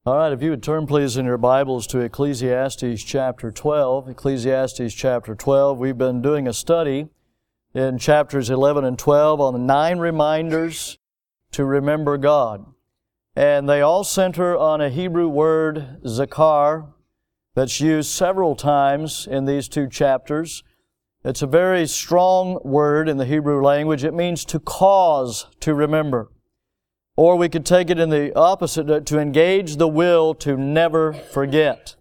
All right, if you would turn please in your Bibles to Ecclesiastes chapter 12. Ecclesiastes chapter 12. We've been doing a study in chapters 11 and 12 on the 9 reminders to remember God. And they all center on a Hebrew word, zakar, that's used several times in these 2 chapters. It's a very strong word in the Hebrew language. It means to cause to remember. Or we could take it in the opposite, to engage the will to never forget.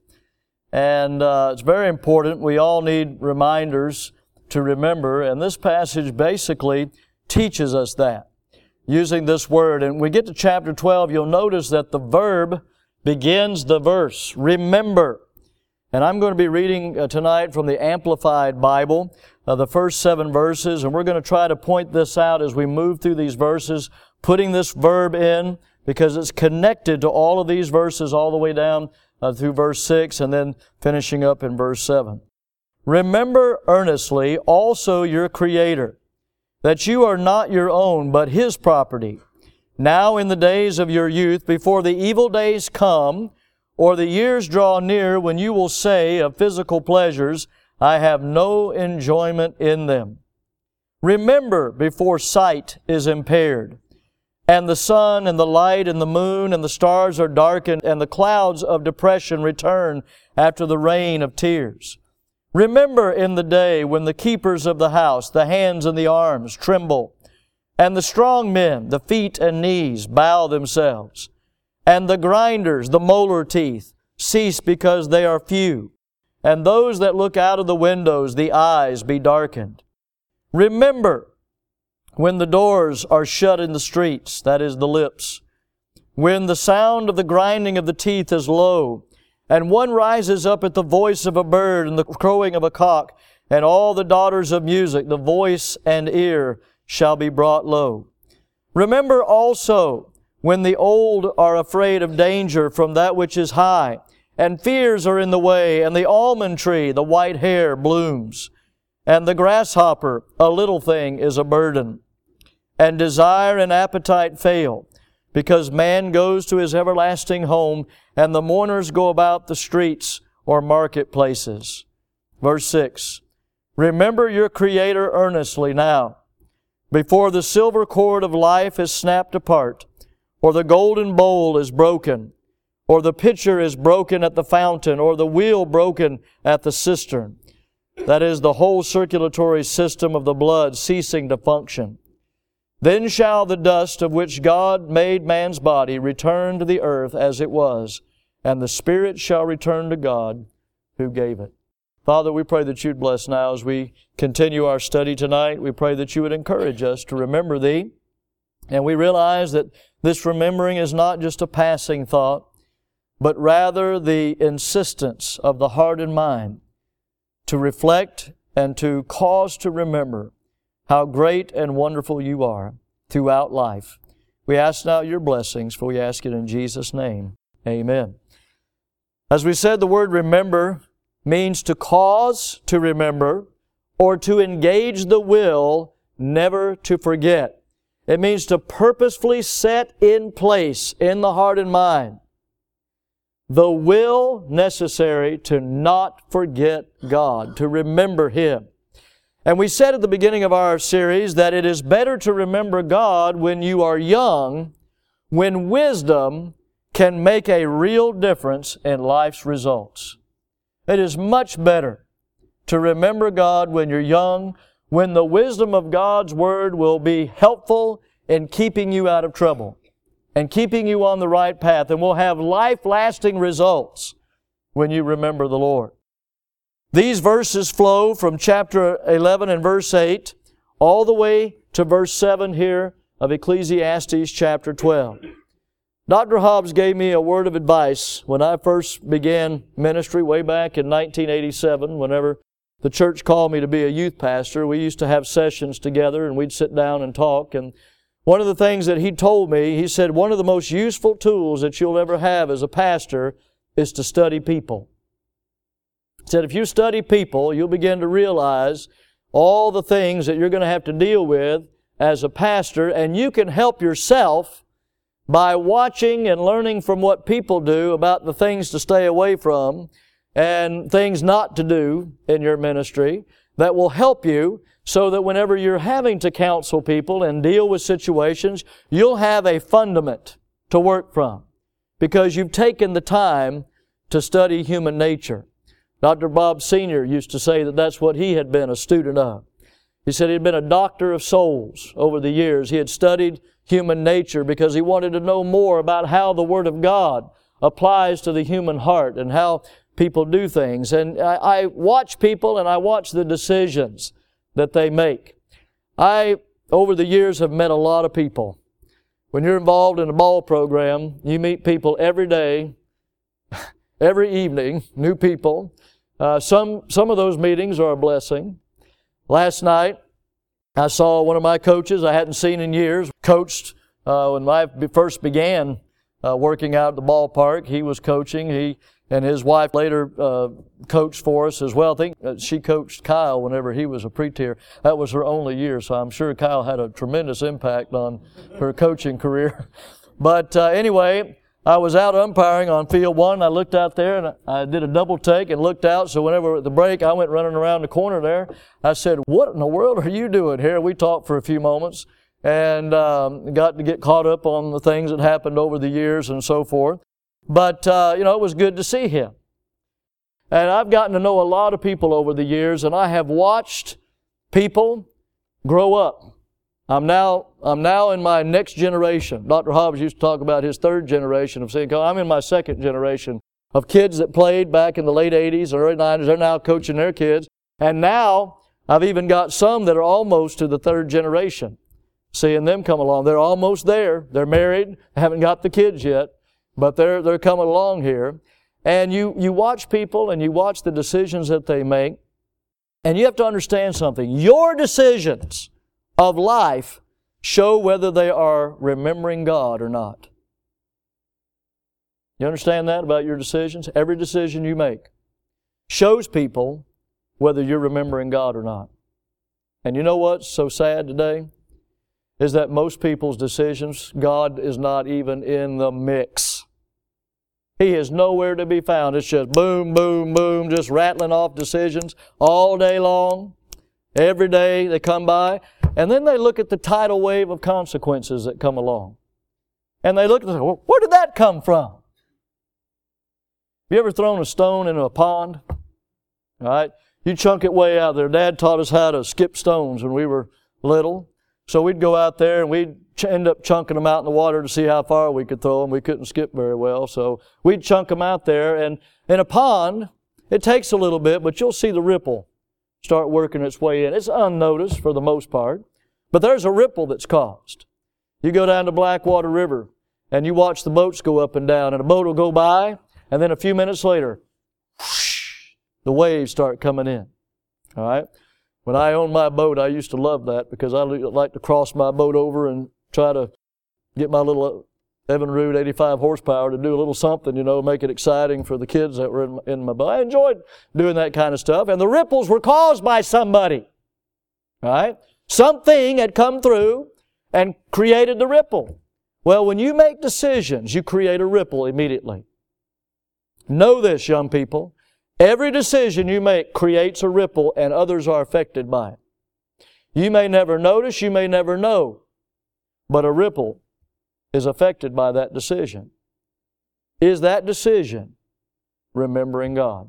And it's very important. We all need reminders to remember. And this passage basically teaches us that, using this word. And we get to chapter 12, you'll notice that the verb begins the verse, remember. And I'm going to be reading tonight from the Amplified Bible, the first 7 verses. And we're going to try to point this out as we move through these verses, putting this verb in because it's connected to all of these verses all the way down through verse 6 and then finishing up in verse 7. Remember earnestly also your Creator, that you are not your own, but His property. Now in the days of your youth, before the evil days come, or the years draw near when you will say of physical pleasures, I have no enjoyment in them. Remember before sight is impaired, and the sun and the light and the moon and the stars are darkened, and the clouds of depression return after the rain of tears. Remember in the day when the keepers of the house, the hands and the arms, tremble, and the strong men, the feet and knees, bow themselves, and the grinders, the molar teeth, cease because they are few, and those that look out of the windows, the eyes be darkened. Remember when the doors are shut in the streets, that is the lips, when the sound of the grinding of the teeth is low, and one rises up at the voice of a bird and the crowing of a cock, and all the daughters of music, the voice and ear shall be brought low. Remember also when the old are afraid of danger from that which is high, and fears are in the way, and the almond tree, the white hair, blooms, and the grasshopper, a little thing, is a burden, and desire and appetite fail, because man goes to his everlasting home, and the mourners go about the streets or marketplaces. Verse 6, remember your Creator earnestly now, before the silver cord of life is snapped apart, or the golden bowl is broken, or the pitcher is broken at the fountain, or the wheel broken at the cistern. That is, the whole circulatory system of the blood ceasing to function. Then shall the dust of which God made man's body return to the earth as it was, and the spirit shall return to God who gave it. Father, we pray that You'd bless now as we continue our study tonight. We pray that You would encourage us to remember Thee. And we realize that this remembering is not just a passing thought, but rather the insistence of the heart and mind to reflect and to cause to remember how great and wonderful You are throughout life. We ask now Your blessings, for we ask it in Jesus' name. Amen. As we said, the word remember means to cause to remember or to engage the will never to forget. It means to purposefully set in place in the heart and mind the will necessary to not forget God, to remember Him. And we said at the beginning of our series that it is better to remember God when you are young, when wisdom can make a real difference in life's results. It is much better to remember God when you're young, when the wisdom of God's Word will be helpful in keeping you out of trouble and keeping you on the right path, and will have life-lasting results when you remember the Lord. These verses flow from chapter 11 and verse 8 all the way to verse 7 here of Ecclesiastes chapter 12. Dr. Hobbs gave me a word of advice when I first began ministry way back in 1987. Whenever the church called me to be a youth pastor, we used to have sessions together and we'd sit down and talk. And one of the things that he told me, he said, one of the most useful tools that you'll ever have as a pastor is to study people. He said, if you study people, you'll begin to realize all the things that you're going to have to deal with as a pastor, and you can help yourself by watching and learning from what people do about the things to stay away from and things not to do in your ministry that will help you so that whenever you're having to counsel people and deal with situations, you'll have a fundament to work from because you've taken the time to study human nature. Dr. Bob Sr. used to say that that's what he had been a student of. He said he'd been a doctor of souls over the years. He had studied human nature because he wanted to know more about how the Word of God applies to the human heart and how people do things. And I watch people and I watch the decisions that they make. I, over the years, have met a lot of people. When you're involved in a ball program, you meet people every day, every evening, new people. Some of those meetings are a blessing. Last night, I saw one of my coaches I hadn't seen in years, coached when I first began working out at the ballpark. He was coaching. He and his wife later coached for us as well. I think she coached Kyle whenever he was a pre-tier. That was her only year, so I'm sure Kyle had a tremendous impact on her coaching career. But anyway, I was out umpiring on field one. I looked out there and I did a double take and looked out. So whenever at the break, I went running around the corner there. I said, "What in the world are you doing here?" We talked for a few moments and got to get caught up on the things that happened over the years and so forth. But, it was good to see him. And I've gotten to know a lot of people over the years, and I have watched people grow up. I'm now in my next generation. Dr. Hobbs used to talk about his third generation of seeing. I'm in my second generation of kids that played back in the late 80s or early 90s. They're now coaching their kids. And now I've even got some that are almost to the third generation, seeing them come along. They're almost there. They're married, haven't got the kids yet, but they're coming along here. And you watch people and you watch the decisions that they make, and you have to understand something. Your decisions of life show whether they are remembering God or not. You understand that about your decisions? Every decision you make shows people whether you're remembering God or not. And you know what's so sad today? Is that most people's decisions, God is not even in the mix. He is nowhere to be found. It's just boom, boom, boom, just rattling off decisions all day long. Every day they come by. And then they look at the tidal wave of consequences that come along. And they look and say, well, where did that come from? Have you ever thrown a stone into a pond? All right? You chunk it way out there. Dad taught us how to skip stones when we were little. So we'd go out there and we'd end up chunking them out in the water to see how far we could throw them. We couldn't skip very well. So we'd chunk them out there. And in a pond, it takes a little bit, but you'll see the ripple start working its way in. It's unnoticed for the most part, but there's a ripple that's caused. You go down to Blackwater River and you watch the boats go up and down, and a boat will go by, and then a few minutes later, whoosh, the waves start coming in. All right? When I owned my boat, I used to love that because I like to cross my boat over and try to get my little Evinrude 85 horsepower to do a little something, make it exciting for the kids that were in my boat. I enjoyed doing that kind of stuff. And the ripples were caused by somebody. All right? Something had come through and created the ripple. Well, when you make decisions, you create a ripple immediately. Know this, young people. Every decision you make creates a ripple and others are affected by it. You may never notice, you may never know, but a ripple is affected by that decision. Is that decision remembering God?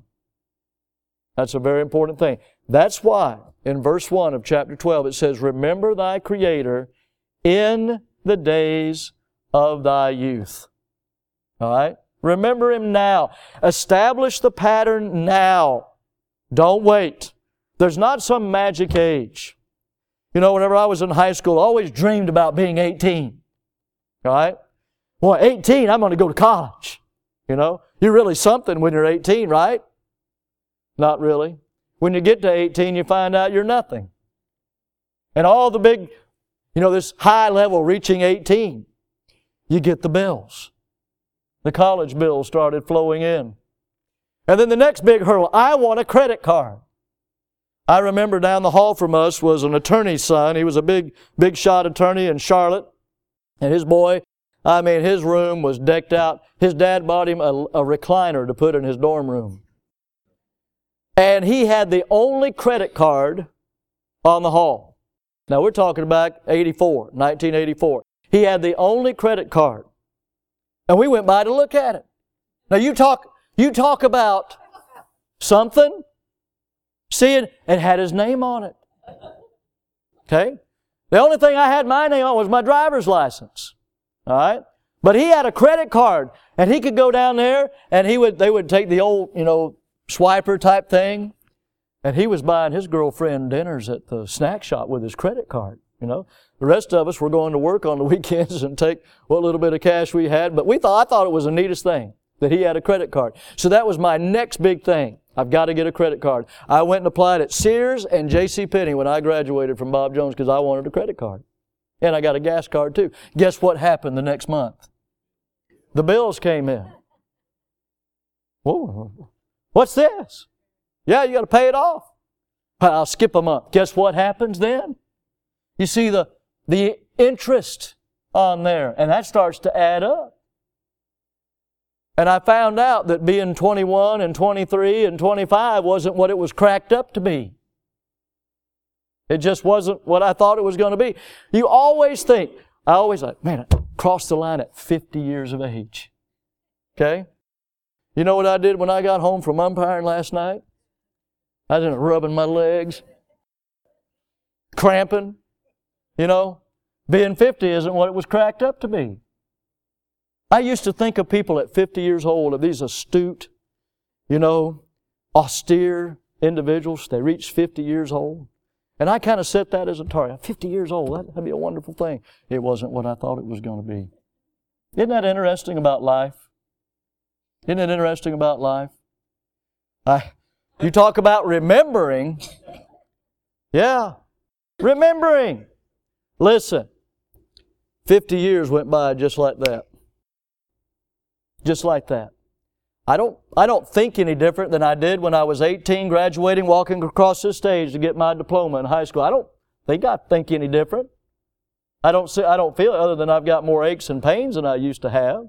That's a very important thing. That's why in verse 1 of chapter 12 it says, "Remember thy Creator in the days of thy youth." All right? Remember Him now. Establish the pattern now. Don't wait. There's not some magic age. Whenever I was in high school, I always dreamed about being 18. All right? Well, 18, I'm going to go to college. You're really something when you're 18, right? Not really. When you get to 18, you find out you're nothing. And all the big, this high level reaching 18, you get the bills. The college bills started flowing in. And then the next big hurdle, I want a credit card. I remember down the hall from us was an attorney's son. He was a big shot attorney in Charlotte. And his boy I mean, his room was decked out. His dad bought him a recliner to put in his dorm room. And he had the only credit card on the hall. Now, we're talking about 1984. He had the only credit card. And we went by to look at it. Now, you talk about something. See it had his name on it. Okay? The only thing I had my name on was my driver's license. All right? But he had a credit card, and he could go down there, and they would take the old, swiper type thing, and he was buying his girlfriend dinners at the snack shop with his credit card, The rest of us were going to work on the weekends and take what little bit of cash we had, but I thought it was the neatest thing that he had a credit card. So that was my next big thing. I've got to get a credit card. I went and applied at Sears and JCPenney when I graduated from Bob Jones because I wanted a credit card. And I got a gas card too. Guess what happened the next month? The bills came in. Whoa, what's this? Yeah, you got to pay it off. I'll skip a month. Guess what happens then? You see the interest on there, and that starts to add up. And I found out that being 21 and 23 and 25 wasn't what it was cracked up to be. It just wasn't what I thought it was going to be. You always think, man, I crossed the line at 50 years of age. Okay? You know what I did when I got home from umpiring last night? I was rubbing my legs, cramping. Being 50 isn't what it was cracked up to be. I used to think of people at 50 years old, of these astute, austere individuals. They reach 50 years old. And I kind of set that as a target. 50 years old, that'd be a wonderful thing. It wasn't what I thought it was going to be. Isn't that interesting about life? Isn't it interesting about life? You talk about remembering. Yeah, remembering. Listen, 50 years went by just like that. Just like that. I don't think any different than I did when I was 18, graduating, walking across this stage to get my diploma in high school. I don't think I think any different. I don't feel it other than I've got more aches and pains than I used to have.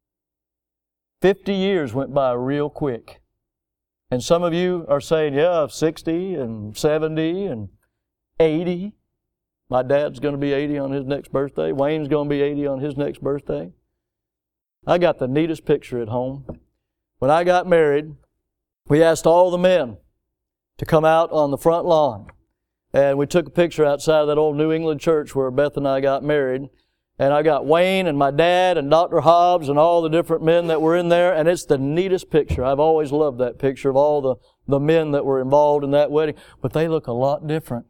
50 years went by real quick. And some of you are saying, 60 and 70 and 80. My dad's going to be 80 on his next birthday. Wayne's going to be 80 on his next birthday. I got the neatest picture at home. When I got married, we asked all the men to come out on the front lawn. And we took a picture outside of that old New England church where Beth and I got married. And I got Wayne and my dad and Dr. Hobbs and all the different men that were in there. And it's the neatest picture. I've always loved that picture of all the men that were involved in that wedding. But they look a lot different.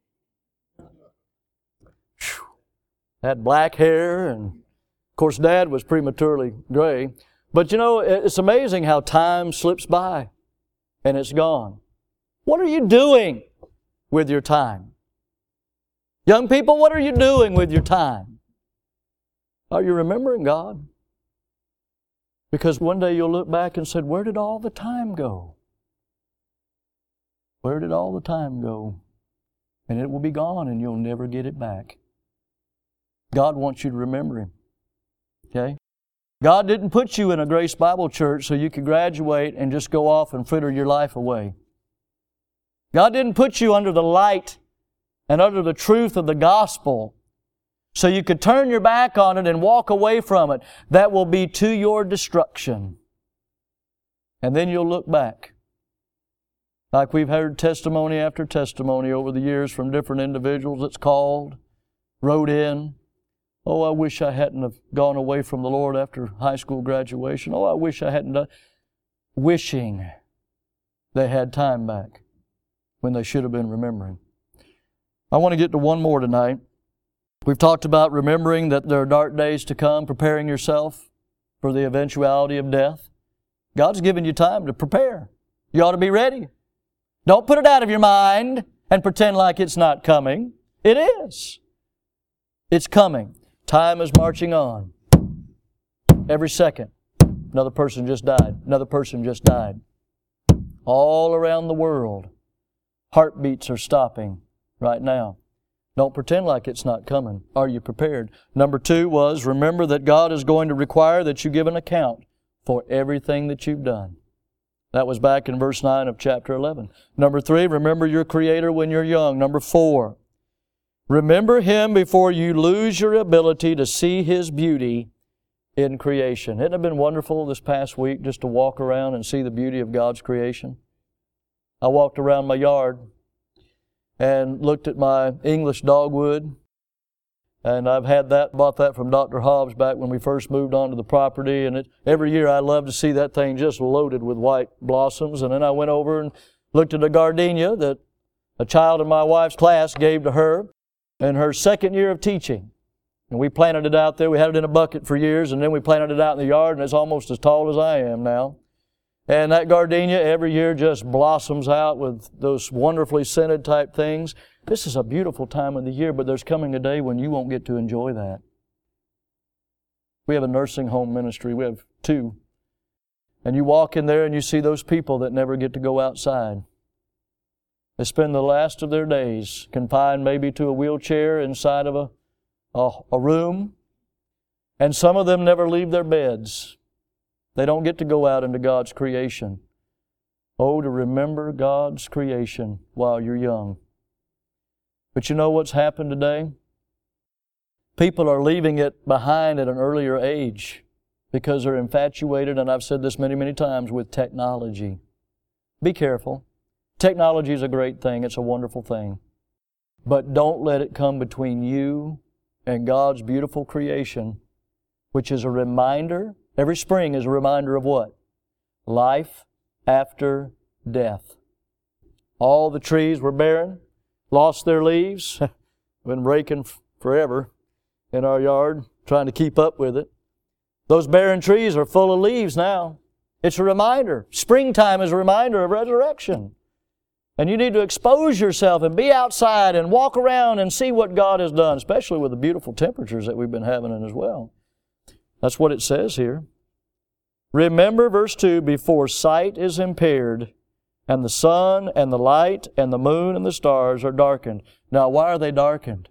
Whew. Had black hair, and of course Dad was prematurely gray. But it's amazing how time slips by and it's gone. What are you doing with your time? Young people, what are you doing with your time? Are you remembering God? Because one day you'll look back and say, where did all the time go? Where did all the time go? And it will be gone and you'll never get it back. God wants you to remember Him. Okay? God didn't put you in a Grace Bible Church so you could graduate and just go off and fritter your life away. God didn't put you under the light and under the truth of the gospel so you could turn your back on it and walk away from it. That will be to your destruction. And then you'll look back. Like we've heard testimony after testimony over the years from different individuals that's called, wrote in, oh, I wish I hadn't have gone away from the Lord after high school graduation. Oh, I wish I hadn't done. Wishing they had time back when they should have been remembering. I want to get to one more tonight. We've talked about remembering that there are dark days to come, preparing yourself for the eventuality of death. God's given you time to prepare. You ought to be ready. Don't put it out of your mind and pretend like it's not coming. It is. It's coming. Time is marching on. Every second, another person just died. Another person just died. All around the world, heartbeats are stopping right now. Don't pretend like it's not coming. Are you prepared? Number 2 was, remember that God is going to require that you give an account for everything that you've done. That was back in verse 9 of chapter 11. Number 3, remember your Creator when you're young. Number 4, remember Him before you lose your ability to see His beauty in creation. Hasn't it been wonderful this past week just to walk around and see the beauty of God's creation? I walked around my yard and looked at my English dogwood. And I've bought that from Dr. Hobbs back when we first moved onto the property. And every year I love to see that thing just loaded with white blossoms. And then I went over and looked at a gardenia that a child in my wife's class gave to her in her second year of teaching. And we planted it out there. We had it in a bucket for years, and then we planted it out in the yard, and it's almost as tall as I am now. And that gardenia every year just blossoms out with those wonderfully scented type things. This is a beautiful time of the year, but there's coming a day when you won't get to enjoy that. We have a nursing home ministry. We have 2. And you walk in there and you see those people that never get to go outside. They spend the last of their days confined maybe to a wheelchair inside of a room. And some of them never leave their beds. They don't get to go out into God's creation. Oh, to remember God's creation while you're young. But you know what's happened today? People are leaving it behind at an earlier age because they're infatuated, and I've said this many, many times, with technology. Be careful. Technology is a great thing. It's a wonderful thing. But don't let it come between you and God's beautiful creation, which is a reminder. Every spring is a reminder of what? Life after death. All the trees were barren, lost their leaves. Been raking forever in our yard, trying to keep up with it. Those barren trees are full of leaves now. It's a reminder. Springtime is a reminder of resurrection. And you need to expose yourself and be outside and walk around and see what God has done, especially with the beautiful temperatures that we've been having as well. That's what it says here. Remember, verse 2, before sight is impaired, and the sun and the light and the moon and the stars are darkened. Now, why are they darkened?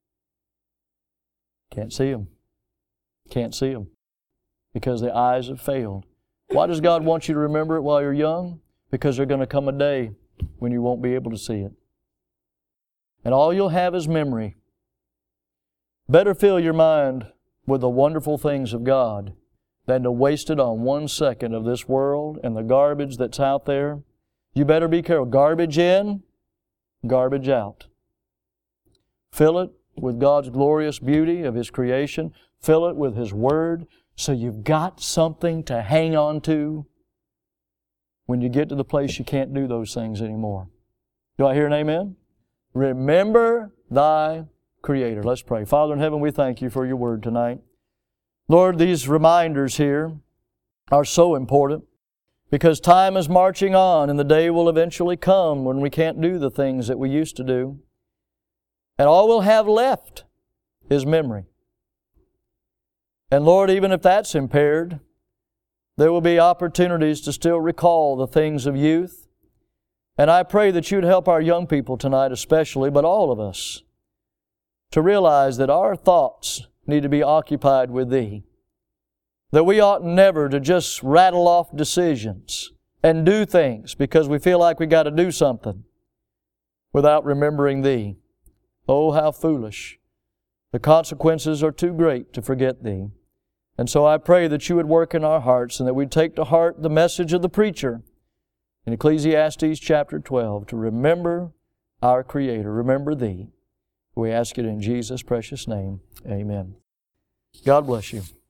Can't see them. Can't see them. Because the eyes have failed. Why does God want you to remember it while you're young? Because there's going to come a day when you won't be able to see it. And all you'll have is memory. Better fill your mind with the wonderful things of God than to waste it on 1 second of this world and the garbage that's out there. You better be careful. Garbage in, garbage out. Fill it with God's glorious beauty of His creation. Fill it with His Word, so you've got something to hang on to when you get to the place you can't do those things anymore. Do I hear an amen? Remember thy Creator. Let's pray. Father in heaven, we thank You for Your Word tonight. Lord, these reminders here are so important because time is marching on and the day will eventually come when we can't do the things that we used to do. And all we'll have left is memory. And Lord, even if that's impaired, there will be opportunities to still recall the things of youth. And I pray that You'd help our young people tonight especially, but all of us, to realize that our thoughts need to be occupied with Thee. That we ought never to just rattle off decisions and do things because we feel like we got to do something without remembering Thee. Oh, how foolish. The consequences are too great to forget Thee. And so I pray that You would work in our hearts and that we'd take to heart the message of the preacher in Ecclesiastes chapter 12 to remember our Creator, remember Thee. We ask it in Jesus' precious name. Amen. God bless you.